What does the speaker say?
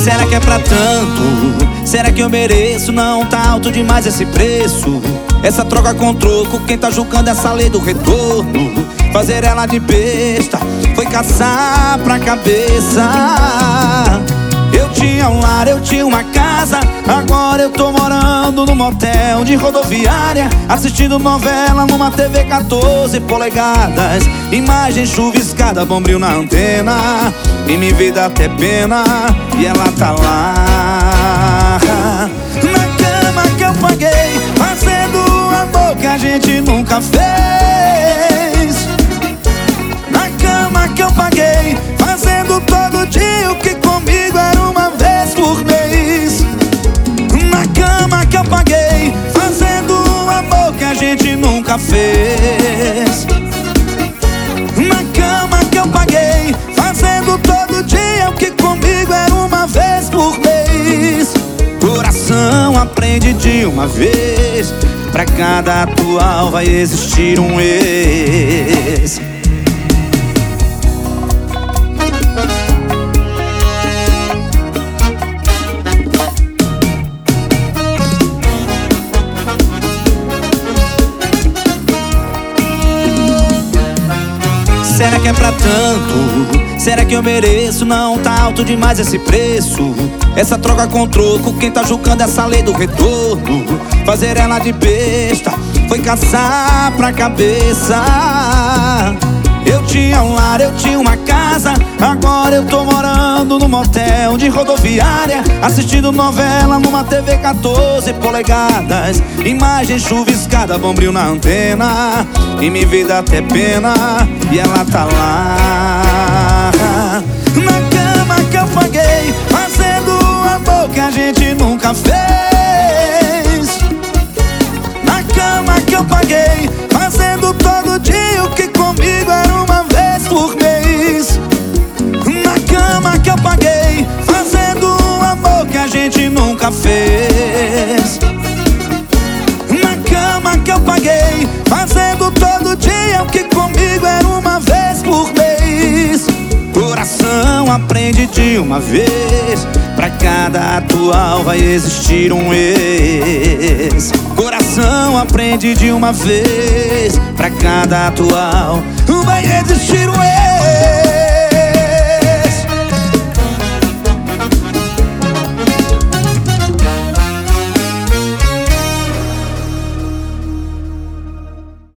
Será que é pra tanto? Será que eu mereço? Não tá alto demais esse preço? Essa troca com troco, quem tá julgando essa lei do retorno? Fazer ela de besta foi caçar pra cabeça. Eu tinha um lar, eu tinha uma casa, agora eu tô morando num motel de rodoviária, assistindo novela numa TV 14 polegadas. Imagem chuviscada, bombril na antena, e me vê dá até pena, e ela tá lá na cama que eu paguei, fazendo o amor que a gente nunca fez. Na cama que eu paguei, fazendo todo dia o que comigo era uma vez por mês. Na cama que eu paguei, fazendo o amor que a gente nunca fez. Na cama que eu paguei, fazendo todo dia o que comigo era uma vez por mês. Coração aprende de uma vez, pra cada atual vai existir um ex. Será que é pra tanto? Será que eu mereço? Não tá alto demais esse preço? Essa troca com troco, quem tá julgando essa lei do retorno? Fazer ela de besta foi caçar pra cabeça. Eu tinha um lar, eu tinha uma casa, agora eu tô morando num motel de rodoviária, assistindo novela numa TV 14 polegadas. Imagem chuviscada, bombril na antena, e me vê dá até pena, e ela tá lá na cama que eu paguei, fazendo o amor que a gente nunca fez. Na cama que eu paguei, fazendo todo dia o que comigo era uma vez por mês. Na cama que eu paguei, fazendo o amor que a gente nunca fez. Na cama que eu paguei, fazendo todo dia o que comigo era uma vez por mês. Coração aprende de uma vez, pra cada atual vai existir um ex. Coração aprende de uma vez, pra cada atual vai existir um ex.